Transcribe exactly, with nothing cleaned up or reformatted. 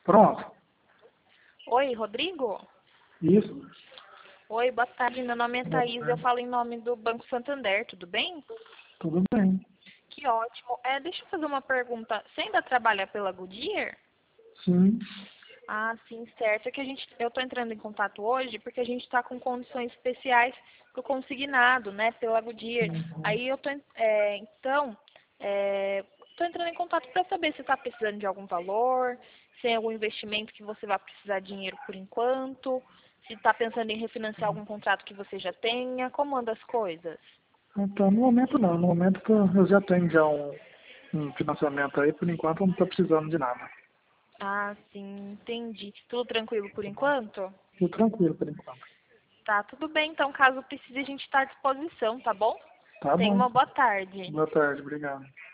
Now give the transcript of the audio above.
Pronto. Oi, Rodrigo? Isso. Oi, boa tarde. Meu nome é Boa Thaís. Eu tarde. falo em nome do Banco Santander. Tudo bem? Tudo bem. Que ótimo. É, deixa eu fazer uma pergunta. Você ainda trabalha pela Goodyear? Sim. Ah, sim, certo. É que a gente, eu estou entrando em contato hoje porque a gente está com condições especiais para o consignado, né, pela Goodyear. Uhum. Aí eu tô, en- é, então, estou entrando em contato para saber se está precisando de algum valor, se tem algum investimento que você vai precisar de dinheiro por enquanto, se está pensando em refinanciar algum contrato que você já tenha, como anda as coisas? Então, no momento não. No momento que eu já tenho já um, um financiamento aí, por enquanto eu não estou precisando de nada. Ah, sim, entendi. Tudo tranquilo por Tá bom? enquanto? Tudo tranquilo por enquanto. Tá, tudo bem. Então, caso precise, a gente está à disposição, tá bom? Tá Tenha bom. uma boa tarde. Boa tarde, obrigado.